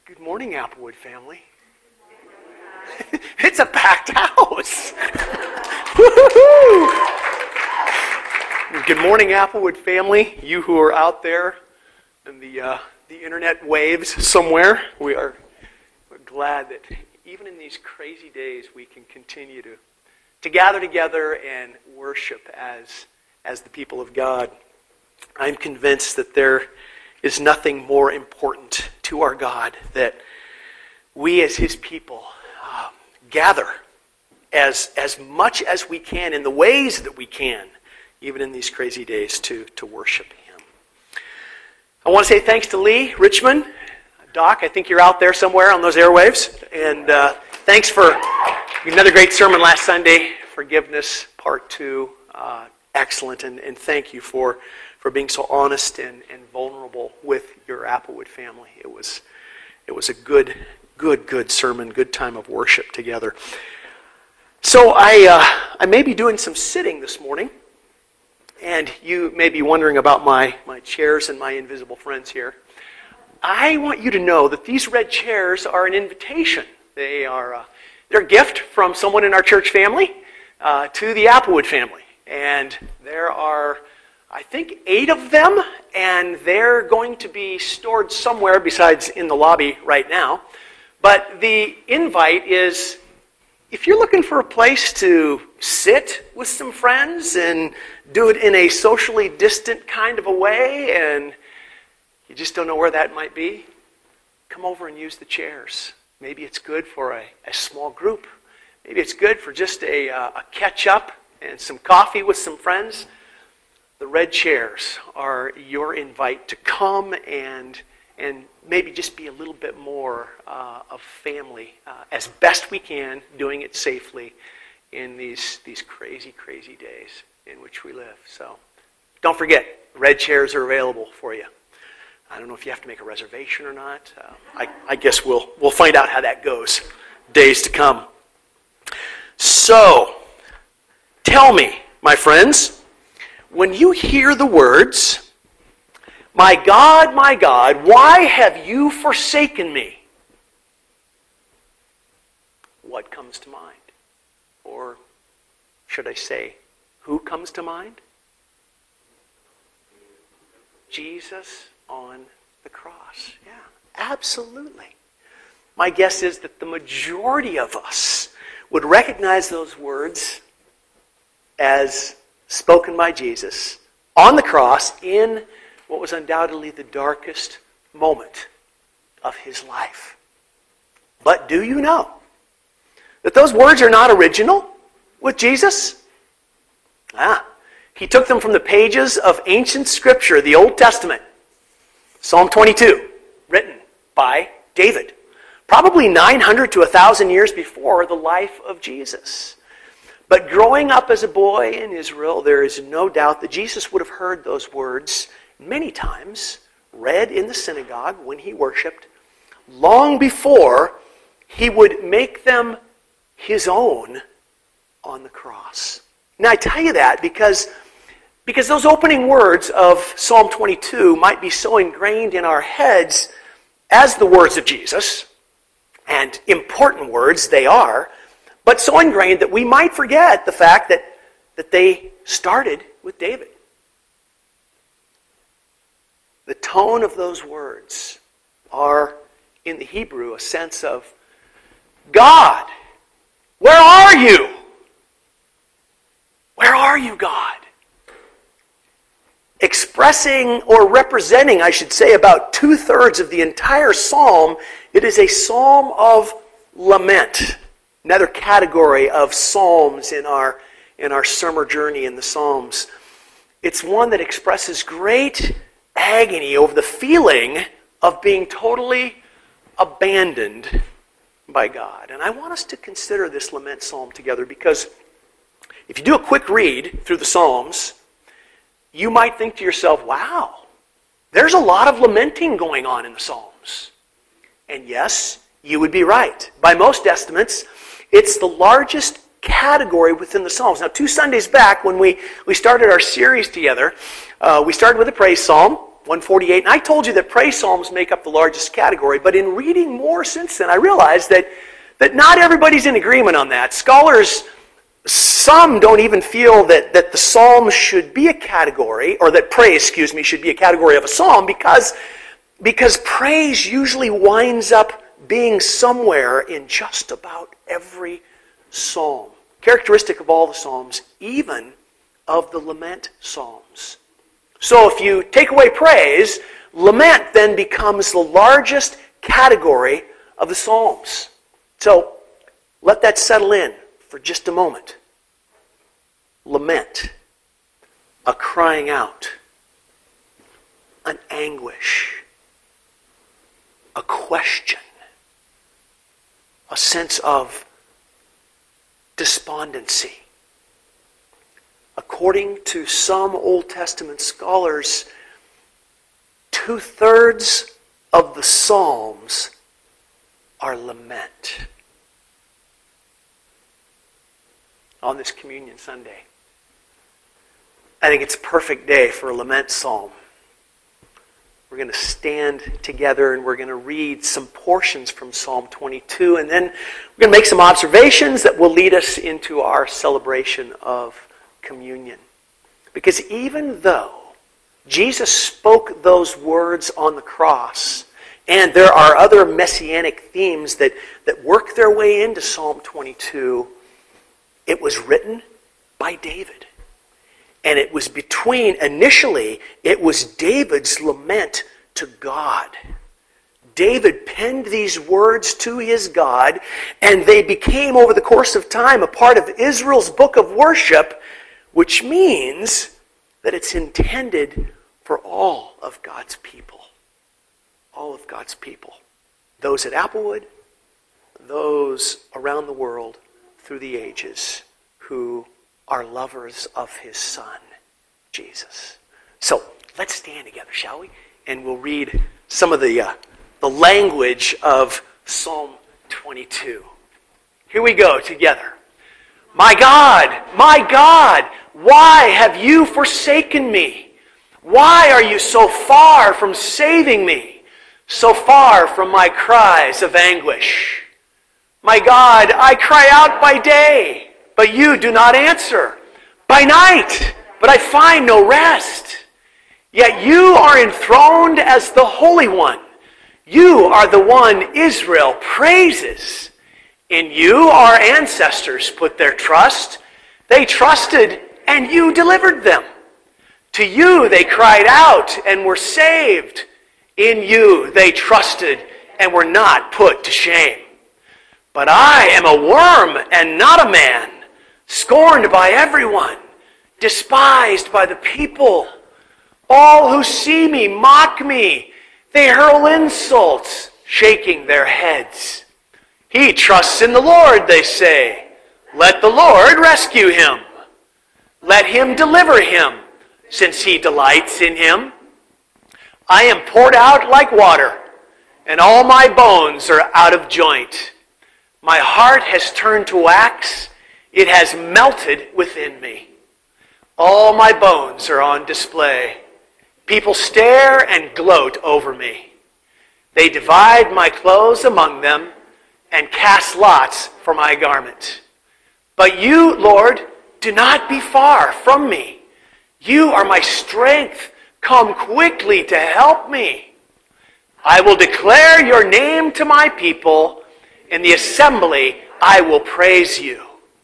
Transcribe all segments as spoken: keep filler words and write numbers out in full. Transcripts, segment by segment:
Good morning, Applewood family. It's a packed house. Good morning, Applewood family. You who are out there in the uh, the internet waves somewhere, we are we're glad that even in these crazy days we can continue to to gather together and worship as as the people of God. I'm convinced that there is nothing more important to our God that we as His people uh, gather as as much as we can in the ways that we can, even in these crazy days, to, to worship Him. I want to say thanks to Lee Richmond. Doc, I think you're out there somewhere on those airwaves. And uh, thanks for another great sermon last Sunday, Forgiveness, Part two. Uh, excellent, and, and thank you for, for being so honest and, and vulnerable with your Applewood family. It was it was a good, good, good sermon, good time of worship together. So I uh, I may be doing some sitting this morning. And you may be wondering about my, my chairs and my invisible friends here. I want you to know that these red chairs are an invitation. They are uh, they're a gift from someone in our church family uh, to the Applewood family. And there are, I think, eight of them, and they're going to be stored somewhere besides in the lobby right now. But the invite is, if you're looking for a place to sit with some friends and do it in a socially distant kind of a way, and you just don't know where that might be, come over and use the chairs. Maybe it's good for a, a small group. Maybe it's good for just a, uh, a catch-up and some coffee with some friends. The red chairs are your invite to come and and maybe just be a little bit more uh, of family uh, as best we can, doing it safely in these these crazy, crazy days in which we live. So don't forget, red chairs are available for you. I don't know if you have to make a reservation or not. Uh, I, I guess we'll we'll find out how that goes days to come. So, tell me, my friends, when you hear the words, "My God, my God, why have you forsaken me?" what comes to mind? Or should I say, who comes to mind? Jesus on the cross. Yeah, absolutely. My guess is that the majority of us would recognize those words as spoken by Jesus on the cross in what was undoubtedly the darkest moment of His life. But do you know that those words are not original with Jesus? Ah, He took them from the pages of ancient Scripture, the Old Testament. Psalm twenty-two, written by David, probably nine hundred to one thousand years before the life of Jesus. But growing up as a boy in Israel, there is no doubt that Jesus would have heard those words many times, read in the synagogue when He worshipped, long before He would make them His own on the cross. Now I tell you that because, because those opening words of Psalm twenty-two might be so ingrained in our heads as the words of Jesus, and important words they are, but so ingrained that we might forget the fact that, that they started with David. The tone of those words are, in the Hebrew, a sense of, God, where are you? Where are you, God? Expressing or representing, I should say, about two-thirds of the entire psalm, it is a psalm of lament. Another category of psalms in our, in our summer journey in the Psalms. It's one that expresses great agony over the feeling of being totally abandoned by God. And I want us to consider this lament psalm together because if you do a quick read through the Psalms, you might think to yourself, wow, there's a lot of lamenting going on in the Psalms. And yes, you would be right. By most estimates, it's the largest category within the Psalms. Now, two Sundays back when we, we started our series together, uh, we started with a praise psalm, one forty-eight. And I told you that praise psalms make up the largest category, but in reading more since then, I realized that, that not everybody's in agreement on that. Scholars, some don't even feel that, that the psalm should be a category, or that praise, excuse me, should be a category of a psalm, because, because praise usually winds up being somewhere in just about every psalm. Characteristic of all the psalms, even of the lament psalms. So if you take away praise, lament then becomes the largest category of the psalms. So let that settle in for just a moment. Lament, a crying out, an anguish, a question, a sense of despondency. According to some Old Testament scholars, two-thirds of the Psalms are lament. On this Communion Sunday, I think it's a perfect day for a lament psalm. We're going to stand together and we're going to read some portions from Psalm twenty-two, and then we're going to make some observations that will lead us into our celebration of communion. Because even though Jesus spoke those words on the cross, and there are other messianic themes that, that work their way into Psalm twenty-two, it was written by David. And it was between, initially, it was David's lament to God. David penned these words to his God, and they became, over the course of time, a part of Israel's book of worship, which means that it's intended for all of God's people. All of God's people. Those at Applewood, those around the world through the ages who are lovers of His Son, Jesus. So, let's stand together, shall we? And we'll read some of the, uh, the language of Psalm twenty-two. Here we go together. My God, my God, why have you forsaken me? Why are you so far from saving me, so far from my cries of anguish? My God, I cry out by day, but you do not answer. By night, but I find no rest. Yet you are enthroned as the Holy One. You are the one Israel praises. In you our ancestors put their trust. They trusted, and you delivered them. To you they cried out and were saved. In you they trusted and were not put to shame. But I am a worm and not a man, scorned by everyone, despised by the people. All who see me mock me. They hurl insults, shaking their heads. He trusts in the Lord, they say. Let the Lord rescue him. Let him deliver him, since he delights in him. I am poured out like water, and all my bones are out of joint. My heart has turned to wax. It has melted within me. All my bones are on display. People stare and gloat over me. They divide my clothes among them and cast lots for my garment. But you, Lord, do not be far from me. You are my strength. Come quickly to help me. I will declare your name to my people. In the assembly, I will praise you.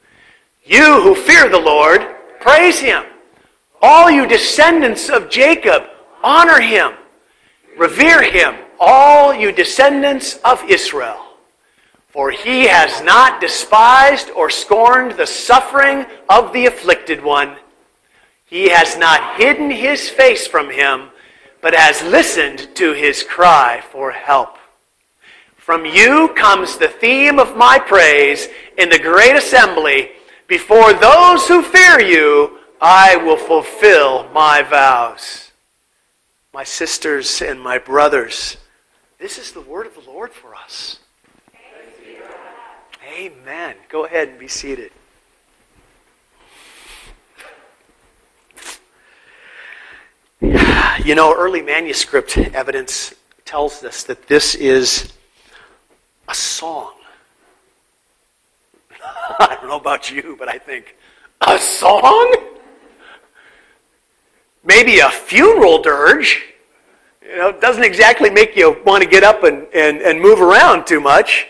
You who fear the Lord, praise him. All you descendants of Jacob, honor him. Revere him, all you descendants of Israel. For he has not despised or scorned the suffering of the afflicted one. He has not hidden his face from him, but has listened to his cry for help. From you comes the theme of my praise in the great assembly. Before those who fear you, I will fulfill my vows. My sisters and my brothers, this is the word of the Lord for us. Amen. Go ahead and be seated. You know, early manuscript evidence tells us that this is a song. I don't know about you, but I think, a song? Maybe a funeral dirge. You know, it doesn't exactly make you want to get up and, and, and move around too much.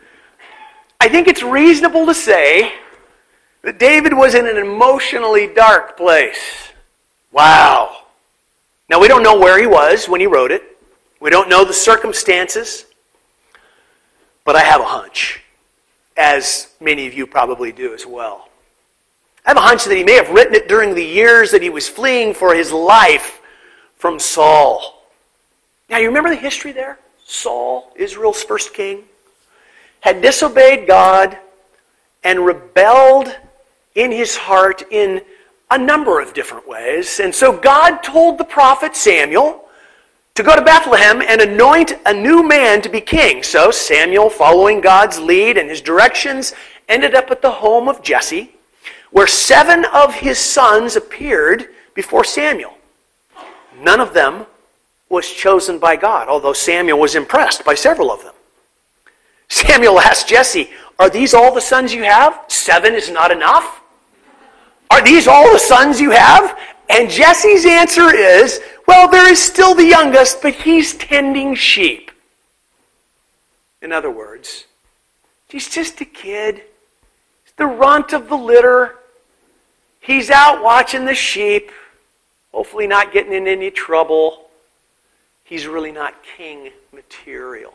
I think it's reasonable to say that David was in an emotionally dark place. Wow. Now, we don't know where he was when he wrote it. We don't know the circumstances. But I have a hunch, as many of you probably do as well. I have a hunch that he may have written it during the years that he was fleeing for his life from Saul. Now, you remember the history there? Saul, Israel's first king, had disobeyed God and rebelled in his heart in a number of different ways. And so God told the prophet Samuel to go to Bethlehem and anoint a new man to be king. So Samuel, following God's lead and his directions, ended up at the home of Jesse, where seven of his sons appeared before Samuel. None of them was chosen by God, although Samuel was impressed by several of them. Samuel asked Jesse, "Are these all the sons you have? Seven is not enough? Are these all the sons you have?" And Jesse's answer is, well, there is still the youngest, but he's tending sheep. In other words, he's just a kid. He's the runt of the litter. He's out watching the sheep, hopefully not getting in any trouble. He's really not king material.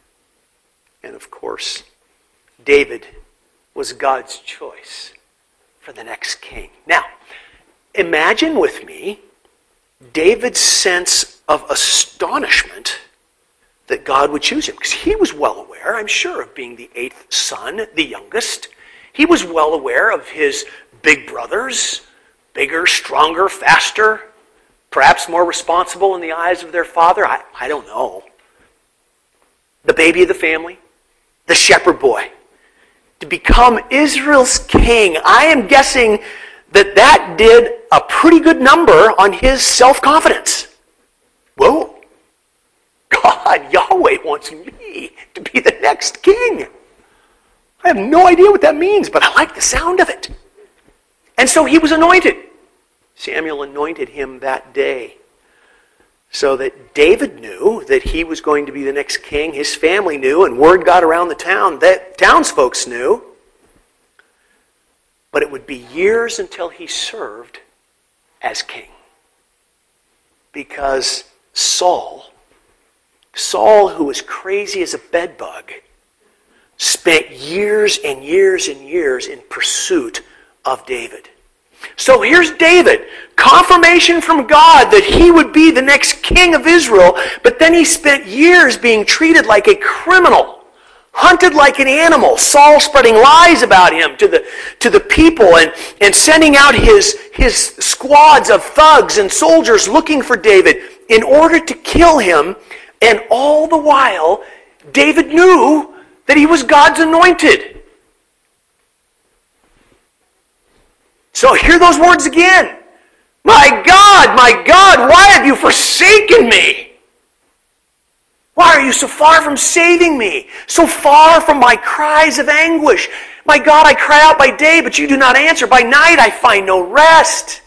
And of course, David was God's choice for the next king. Now, imagine with me David's sense of astonishment that God would choose him. Because he was well aware, I'm sure, of being the eighth son, the youngest. He was well aware of his big brothers, bigger, stronger, faster, perhaps more responsible in the eyes of their father. I, I don't know. The baby of the family, the shepherd boy, to become Israel's king. I am guessing that that did a pretty good number on his self-confidence. Whoa, God, Yahweh wants me to be the next king. I have no idea what that means, but I like the sound of it. And so he was anointed. Samuel anointed him that day, so that David knew that he was going to be the next king. His family knew, and word got around the town that townsfolk knew. But it would be years until he served as king. Because Saul, Saul, who was crazy as a bedbug, spent years and years and years in pursuit of David. So here's David, confirmation from God that he would be the next king of Israel, but then he spent years being treated like a criminal, hunted like an animal, Saul spreading lies about him to the, to the people and, and sending out his, his squads of thugs and soldiers looking for David in order to kill him. And all the while, David knew that he was God's anointed. So hear those words again. My God, my God, why have you forsaken me? Why are you so far from saving me? So far from my cries of anguish? My God, I cry out by day, but you do not answer. By night I find no rest.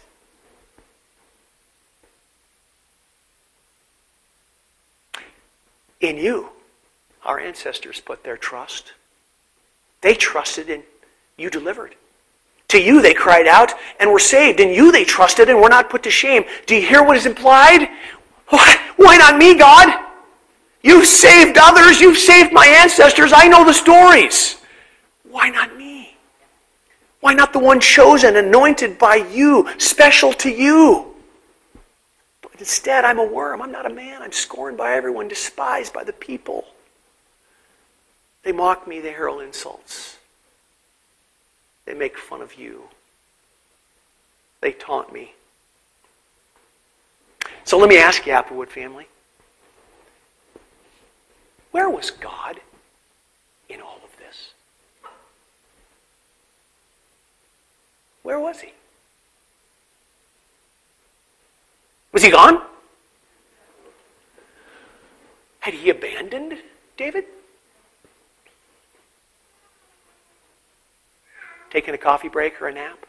In you, our ancestors put their trust. They trusted and you delivered. To you they cried out and were saved. In you they trusted and were not put to shame. Do you hear what is implied? Why, why not me, God? You've saved others. You've saved my ancestors. I know the stories. Why not me? Why not the one chosen, anointed by you, special to you? But instead, I'm a worm. I'm not a man. I'm scorned by everyone, despised by the people. They mock me. They hurl insults. They make fun of you. They taunt me. So let me ask you, Applewood family, where was God in all of this? Where was he? Was he gone? Had he abandoned David? Taking a coffee break or a nap?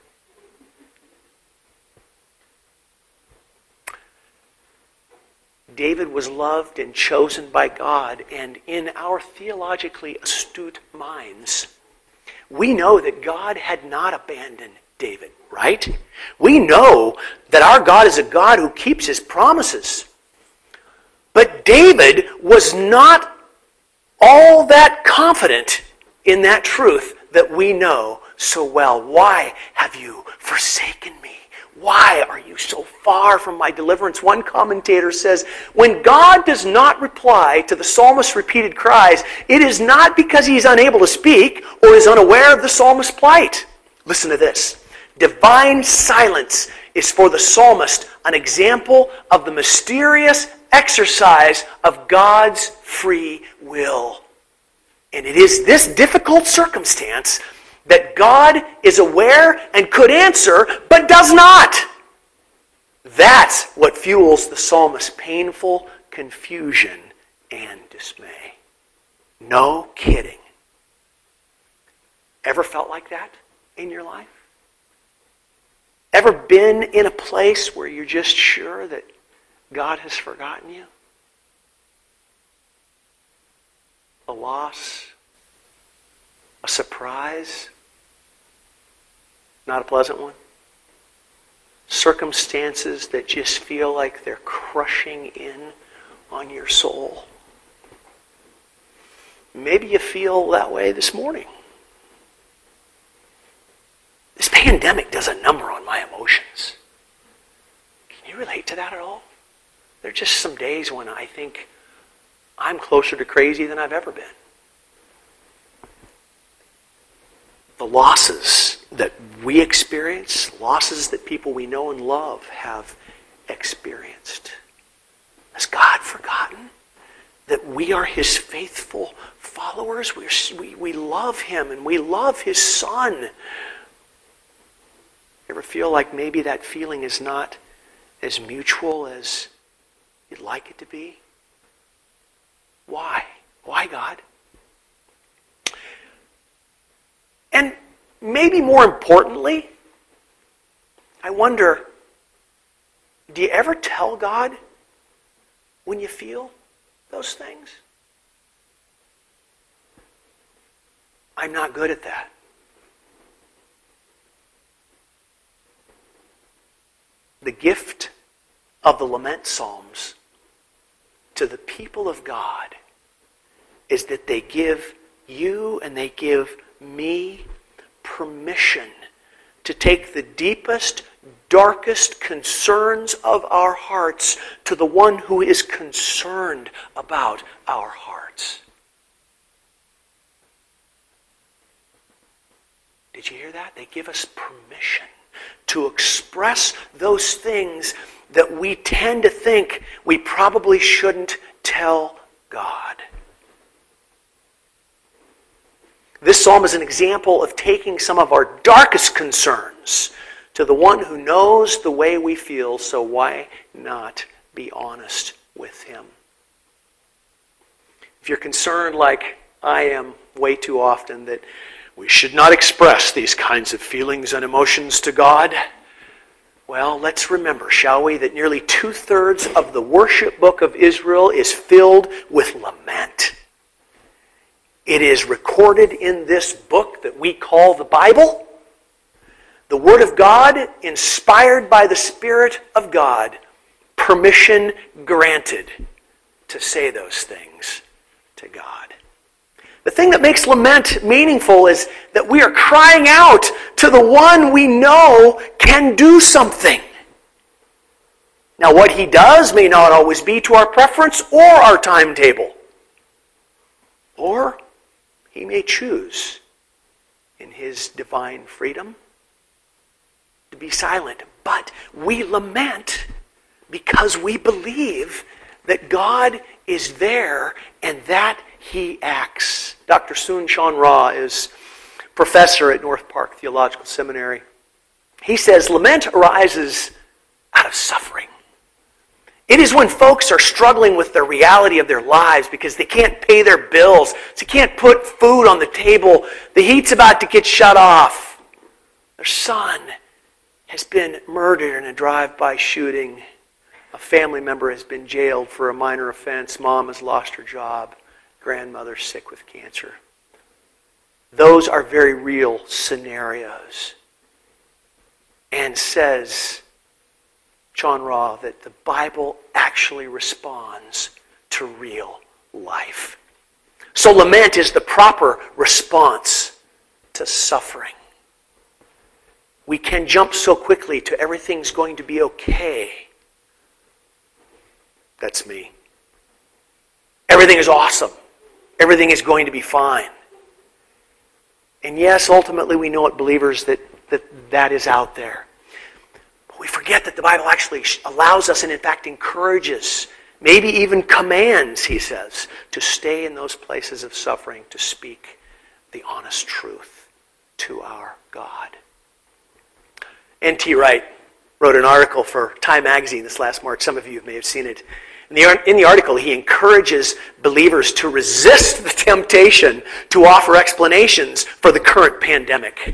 David was loved and chosen by God, and in our theologically astute minds, we know that God had not abandoned David, right? We know that our God is a God who keeps his promises. But David was not all that confident in that truth that we know so well. Why have you forsaken me? Why are you so far from my deliverance? One commentator says, when God does not reply to the psalmist's repeated cries, it is not because he is unable to speak or is unaware of the psalmist's plight. Listen to this. Divine silence is for the psalmist an example of the mysterious exercise of God's free will. And it is this difficult circumstance that God is aware and could answer, but does not. That's what fuels the psalmist's painful confusion and dismay. No kidding. Ever felt like that in your life? Ever been in a place where you're just sure that God has forgotten you? A loss? A surprise? Not a pleasant one? Circumstances that just feel like they're crushing in on your soul. Maybe you feel that way this morning. This pandemic does a number on my emotions. Can you relate to that at all? There are just some days when I think I'm closer to crazy than I've ever been. The losses that we experience, losses that people we know and love have experienced. Has God forgotten that we are his faithful followers? We're, we, we love him and we love his Son. Ever feel like maybe that feeling is not as mutual as you'd like it to be? Why? Why, God? And maybe more importantly, I wonder, do you ever tell God when you feel those things? I'm not good at that. The gift of the lament psalms to the people of God is that they give you and they give me permission to take the deepest, darkest concerns of our hearts to the one who is concerned about our hearts. Did you hear that? They give us permission to express those things that we tend to think we probably shouldn't tell God. This psalm is an example of taking some of our darkest concerns to the one who knows the way we feel, so why not be honest with him? If you're concerned, like I am way too often, that we should not express these kinds of feelings and emotions to God, well, let's remember, shall we, that nearly two-thirds of the worship book of Israel is filled with lament. It is recorded in this book that we call the Bible, the Word of God, inspired by the Spirit of God, permission granted to say those things to God. The thing that makes lament meaningful is that we are crying out to the one we know can do something. Now, what he does may not always be to our preference or our timetable. Or he may choose, in his divine freedom, to be silent. But we lament because we believe that God is there and that he acts. Doctor Soon Chan Ra is professor at North Park Theological Seminary. He says, lament arises out of suffering. It is when folks are struggling with the reality of their lives because they can't pay their bills, they can't put food on the table, the heat's about to get shut off. Their son has been murdered in a drive-by shooting. A family member has been jailed for a minor offense. Mom has lost her job. Grandmother's sick with cancer. Those are very real scenarios. And says John Raw that the Bible actually responds to real life. So lament is the proper response to suffering. We can jump so quickly to everything's going to be okay. That's me. Everything is awesome. Everything is going to be fine. And yes, ultimately we know at believers that that, that is out there. But we forget that the Bible actually allows us and in fact encourages, maybe even commands, he says, to stay in those places of suffering, to speak the honest truth to our God. N T Wright wrote an article for Time Magazine this last March. Some of you may have seen it. In the, in the article, he encourages believers to resist the temptation to offer explanations for the current pandemic.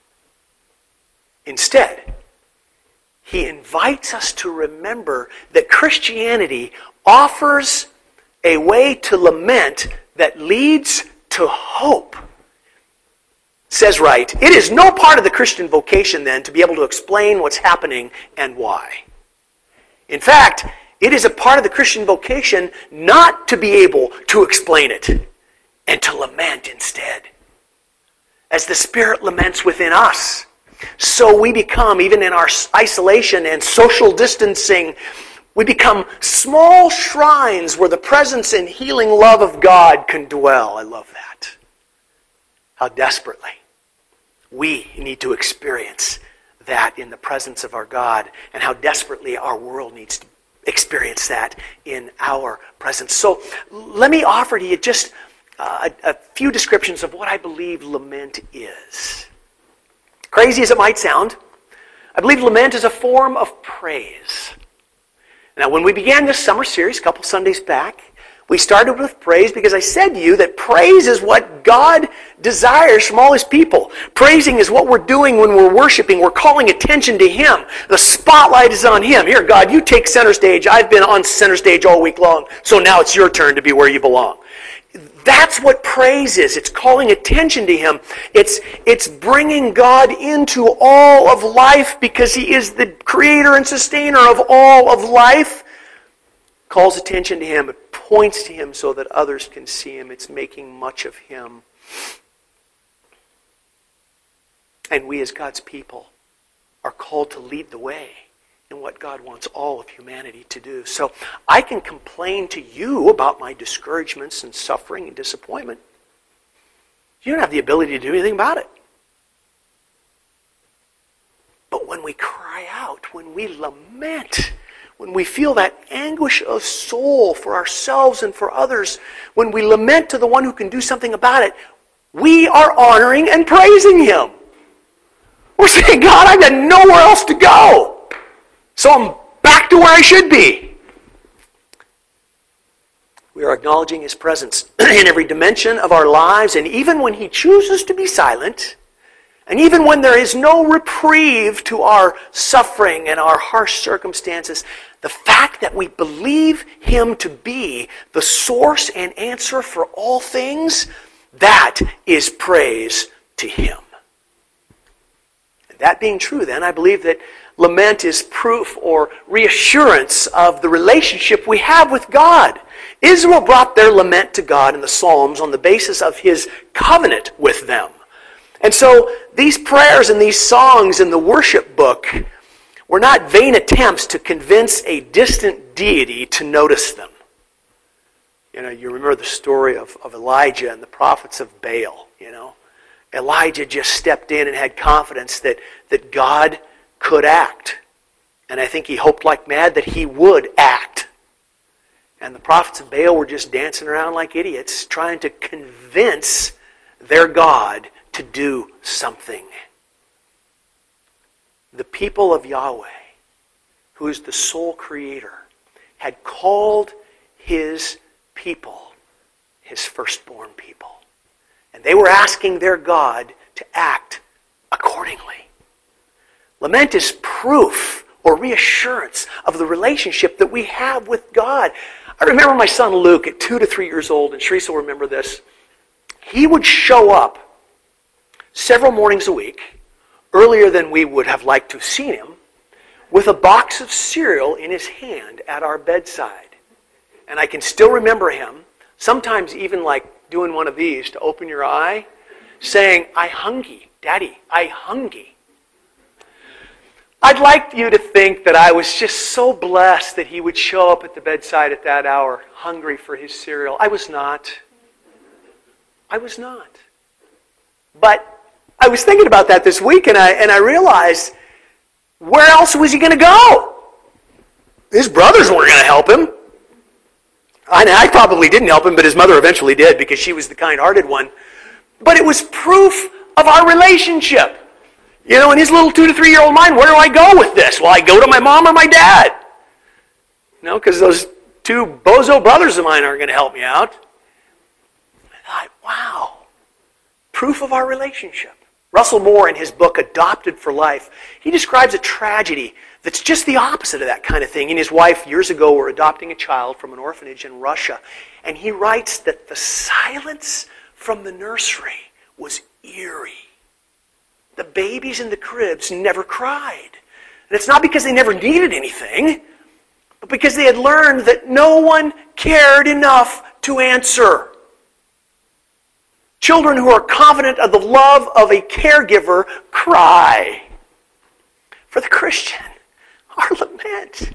Instead, he invites us to remember that Christianity offers a way to lament that leads to hope. Says Wright, it is no part of the Christian vocation then to be able to explain what's happening and why. In fact, it is a part of the Christian vocation not to be able to explain it and to lament instead. As the Spirit laments within us, so we become, even in our isolation and social distancing, we become small shrines where the presence and healing love of God can dwell. I love that. How desperately we need to experience that in the presence of our God, and how desperately our world needs to experience that in our presence. So let me offer to you just uh, a, a few descriptions of what I believe lament is. Crazy as it might sound, I believe lament is a form of praise. Now, when we began this summer series a couple Sundays back, we started with praise because I said to you that praise is what God desires from all His people. Praising is what we're doing when we're worshiping. We're calling attention to Him. The spotlight is on Him. Here, God, you take center stage. I've been on center stage all week long, so now it's your turn to be where you belong. That's what praise is. It's calling attention to Him. It's, it's bringing God into all of life because He is the creator and sustainer of all of life. Calls attention to Him. It points to Him so that others can see Him. It's making much of Him. And we as God's people are called to lead the way in what God wants all of humanity to do. So I can complain to you about my discouragements and suffering and disappointment. You don't have the ability to do anything about it. But when we cry out, when we lament, when we feel that anguish of soul for ourselves and for others, when we lament to the one who can do something about it, we are honoring and praising Him. We're saying, God, I've got nowhere else to go. So I'm back to where I should be. We are acknowledging His presence in every dimension of our lives, and even when He chooses to be silent, and even when there is no reprieve to our suffering and our harsh circumstances, the fact that we believe Him to be the source and answer for all things, that is praise to Him. And that being true, then, I believe that lament is proof or reassurance of the relationship we have with God. Israel brought their lament to God in the Psalms on the basis of His covenant with them. And so these prayers and these songs in the worship book were not vain attempts to convince a distant deity to notice them. You know, you remember the story of, of Elijah and the prophets of Baal, you know. Elijah just stepped in and had confidence that, that God could act. And I think he hoped like mad that He would act. And the prophets of Baal were just dancing around like idiots, trying to convince their God to do something. The people of Yahweh, who is the sole creator, had called his people his firstborn people. And they were asking their God to act accordingly. Lament is proof or reassurance of the relationship that we have with God. I remember my son Luke at two to three years old, and Sharice will remember this. He would show up several mornings a week, earlier than we would have liked to have seen him, with a box of cereal in his hand at our bedside. And I can still remember him, sometimes even like doing one of these to open your eye, saying, "I hungry, Daddy, I hungry." I'd like you to think that I was just so blessed that he would show up at the bedside at that hour, hungry for his cereal. I was not. I was not. But I was thinking about that this week, and I and I realized, where else was he going to go? His brothers weren't going to help him. I, I probably didn't help him, but his mother eventually did because she was the kind-hearted one. But it was proof of our relationship. You know, in his little two to three-year-old mind, where do I go with this? Well, I go to my mom or my dad. No, because those two bozo brothers of mine aren't going to help me out. I thought, wow, proof of our relationship. Russell Moore, in his book, Adopted for Life, he describes a tragedy that's just the opposite of that kind of thing. He and his wife, years ago, were adopting a child from an orphanage in Russia. And he writes that the silence from the nursery was eerie. The babies in the cribs never cried. And it's not because they never needed anything, but because they had learned that no one cared enough to answer. Children who are confident of the love of a caregiver cry. For the Christian, our lament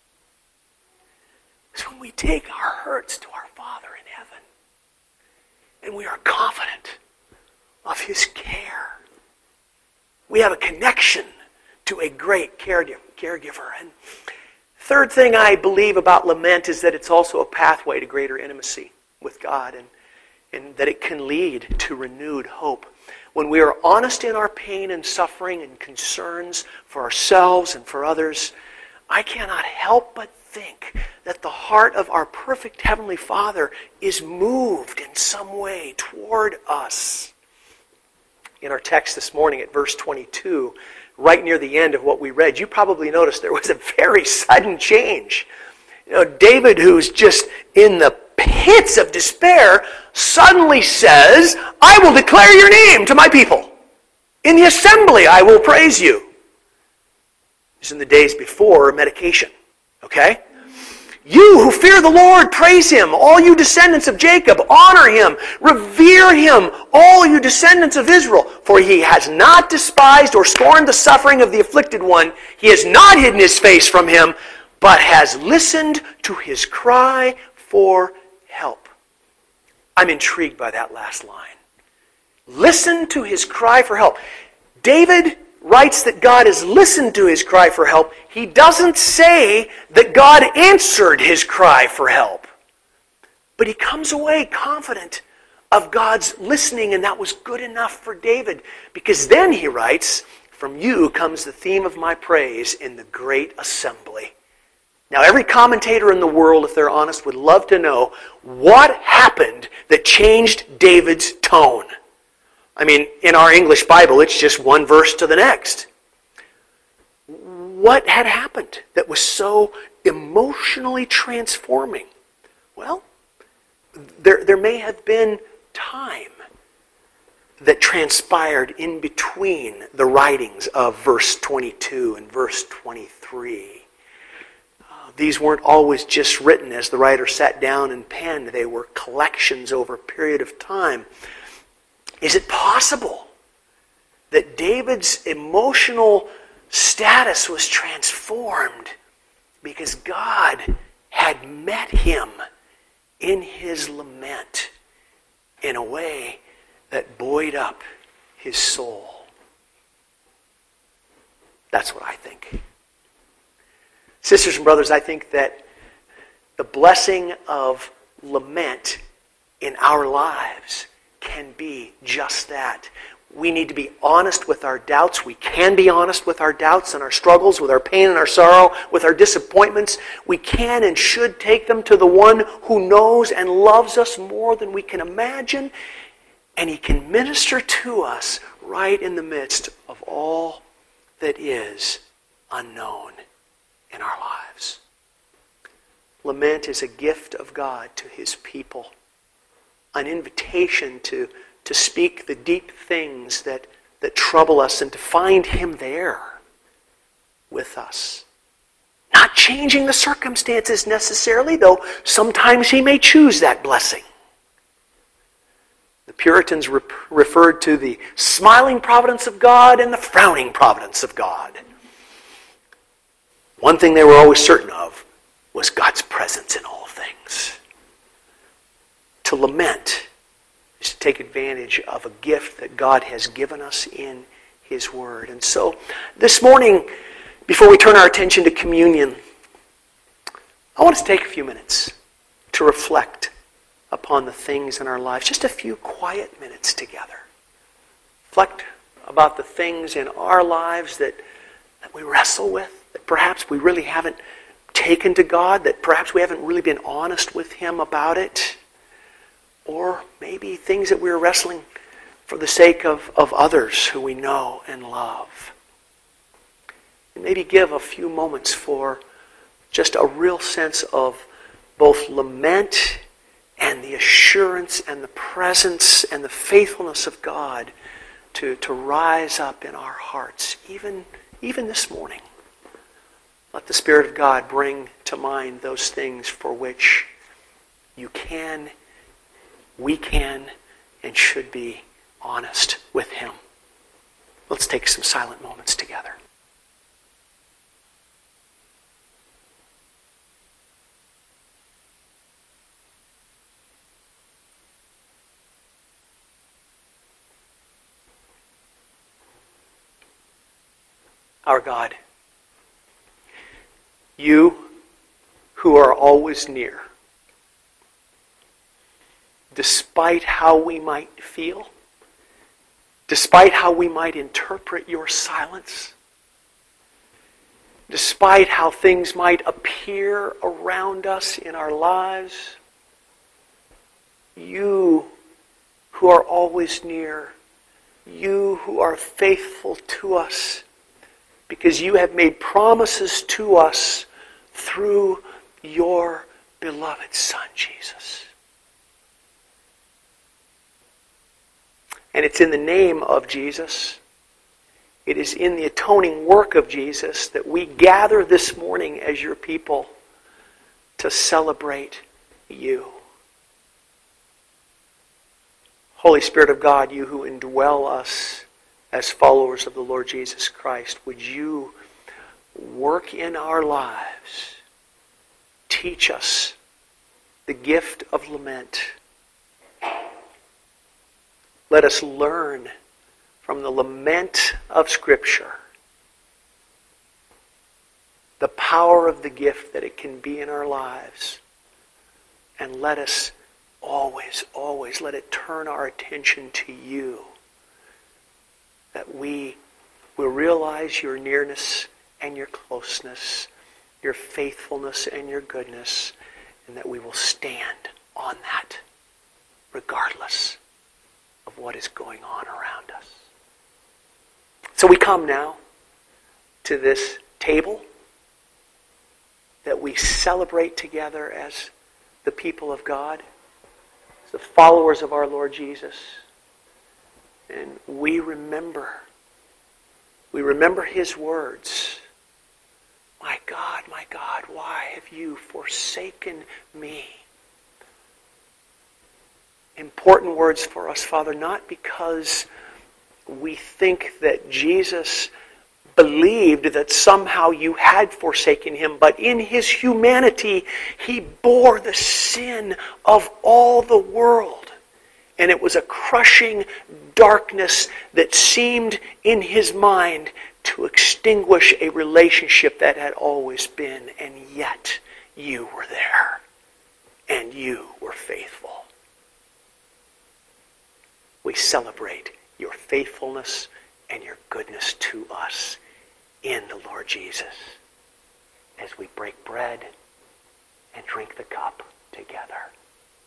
is when we take our hurts to our Father in heaven and we are confident of His care. We have a connection to a great caregiver. And third thing I believe about lament is that it's also a pathway to greater intimacy with God, and and that it can lead to renewed hope. When we are honest in our pain and suffering and concerns for ourselves and for others, I cannot help but think that the heart of our perfect Heavenly Father is moved in some way toward us. In our text this morning at verse twenty-two, right near the end of what we read, you probably noticed there was a very sudden change. You know, David, who's just in the pits of despair, suddenly says, "I will declare your name to my people. In the assembly I will praise you." This is in the days before medication. Okay? "You who fear the Lord, praise Him. All you descendants of Jacob, honor Him. Revere Him, all you descendants of Israel. For He has not despised or scorned the suffering of the afflicted one. He has not hidden His face from him, but has listened to his cry for help." I'm intrigued by that last line. Listen to his cry for help. David writes that God has listened to his cry for help. He doesn't say that God answered his cry for help. But he comes away confident of God's listening, and that was good enough for David. Because then he writes, "From you comes the theme of my praise in the great assembly." Now, every commentator in the world, if they're honest, would love to know what happened that changed David's tone. I mean, in our English Bible, it's just one verse to the next. What had happened that was so emotionally transforming? Well, there, there may have been time that transpired in between the writings of verse twenty-two and verse twenty-three. These weren't always just written as the writer sat down and penned. They were collections over a period of time. Is it possible that David's emotional status was transformed because God had met him in his lament in a way that buoyed up his soul? That's what I think. Sisters and brothers, I think that the blessing of lament in our lives can be just that. We need to be honest with our doubts. We can be honest with our doubts and our struggles, with our pain and our sorrow, with our disappointments. We can and should take them to the one who knows and loves us more than we can imagine. And He can minister to us right in the midst of all that is unknown in our lives. Lament is a gift of God to His people. An invitation to to speak the deep things that, that trouble us and to find Him there with us. Not changing the circumstances necessarily, though sometimes He may choose that blessing. The Puritans re- referred to the smiling providence of God and the frowning providence of God. One thing they were always certain of was God's presence in all things. To lament is to take advantage of a gift that God has given us in His Word. And so, this morning, before we turn our attention to communion, I want us to take a few minutes to reflect upon the things in our lives. Just a few quiet minutes together. Reflect about the things in our lives that, that we wrestle with, that perhaps we really haven't taken to God, that perhaps we haven't really been honest with Him about it. Or maybe things that we're wrestling for the sake of, of others who we know and love. And maybe give a few moments for just a real sense of both lament and the assurance and the presence and the faithfulness of God to, to rise up in our hearts, even, even this morning. Let the Spirit of God bring to mind those things for which you can, we can, and should be honest with Him. Let's take some silent moments together. Our God, You who are always near, despite how we might feel, despite how we might interpret Your silence, despite how things might appear around us in our lives, You who are always near, You who are faithful to us, because You have made promises to us through Your beloved Son, Jesus. And it's in the name of Jesus, it is in the atoning work of Jesus that we gather this morning as Your people to celebrate You. Holy Spirit of God, You who indwell us as followers of the Lord Jesus Christ, would You work in our lives, teach us the gift of lament. Let us learn from the lament of Scripture the power of the gift that it can be in our lives. And let us always, always let it turn our attention to You, that we will realize Your nearness and Your closeness, Your faithfulness and Your goodness, and that we will stand on that regardless of what is going on around us. So we come now to this table that we celebrate together as the people of God, as the followers of our Lord Jesus. And we remember, we remember His words. My God, my God, why have You forsaken me? Important words for us, Father, not because we think that Jesus believed that somehow You had forsaken Him, but in His humanity, He bore the sin of all the world. And it was a crushing darkness that seemed in His mind to extinguish a relationship that had always been. And yet, You were there. And You were faithful. We celebrate your faithfulness and your goodness to us in the Lord Jesus as we break bread and drink the cup together.